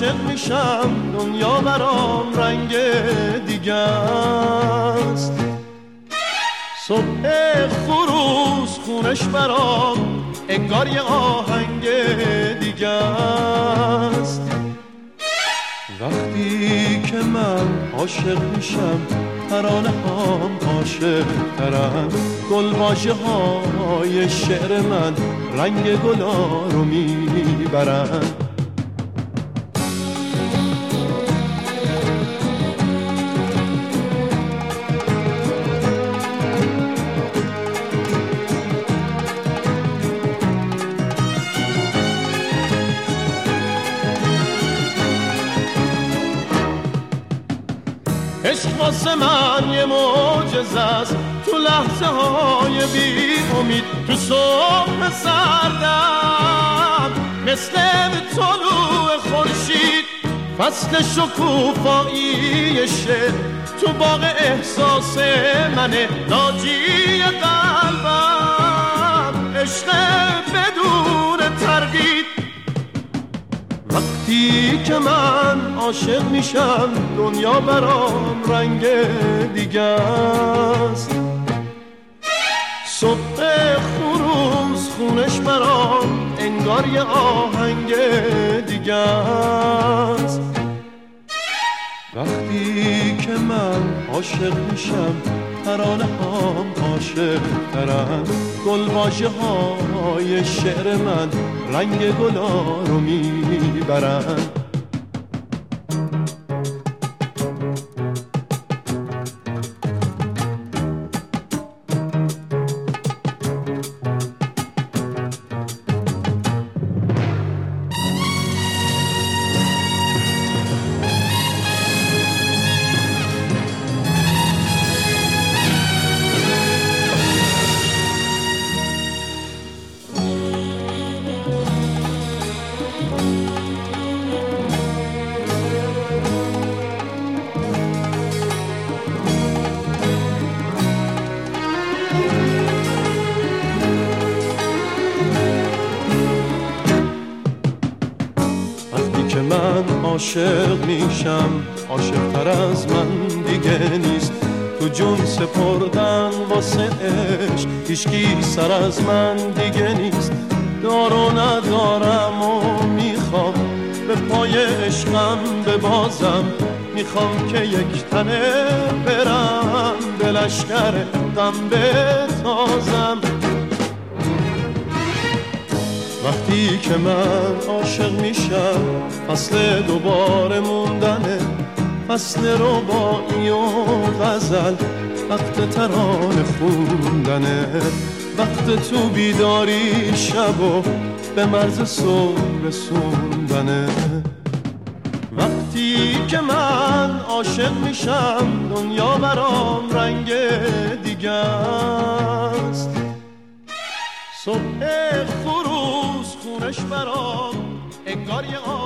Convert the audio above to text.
عاشق میشم دنیا برام رنگ دیگه است. صبح خروس خونش برام انگار یه آهنگ دیگه است. وقتی که من عاشق میشم ترانه هم عاشق ترم، گلواژه های شعر من رنگ گلا رو میبرن. عشق واسه من یه معجزه است، تو لحظه های بی امید، تو صبح سردم مثل طلوع خورشید، فصل شکوفایی شعر تو باغ احساس منه، ناجی قلبم عشق بدون تردید. وقتی که من عاشق میشم دنیا برام رنگ دیگه است. صبح خروس خونش برام انگار یه آهنگ دیگه است. وقتی که من عاشق میشم ترانه هم عاشق ترن، گلواژه های شعر من رنگ گلا رو میبرن. من عاشق میشم عاشق تر از من دیگه نیست، تو جون سپردن واسه عشق هیچکی سر از من دیگه نیست. دار و ندارم و میخوام به پای عشقم ببازم، میخوام که یک تنه برم به لشکر غم بتازم. وقتی که من عاشق میشم فصل دوباره موندنه، فصل رباعی و غزل، وقت ترانه خوندنه، وقت تو بیداری شب و به مرز صبح رسوندنه. وقتی که من عاشق میشم دنیا برام رنگ دیگه است. صبح خروس خونش برام انگار یه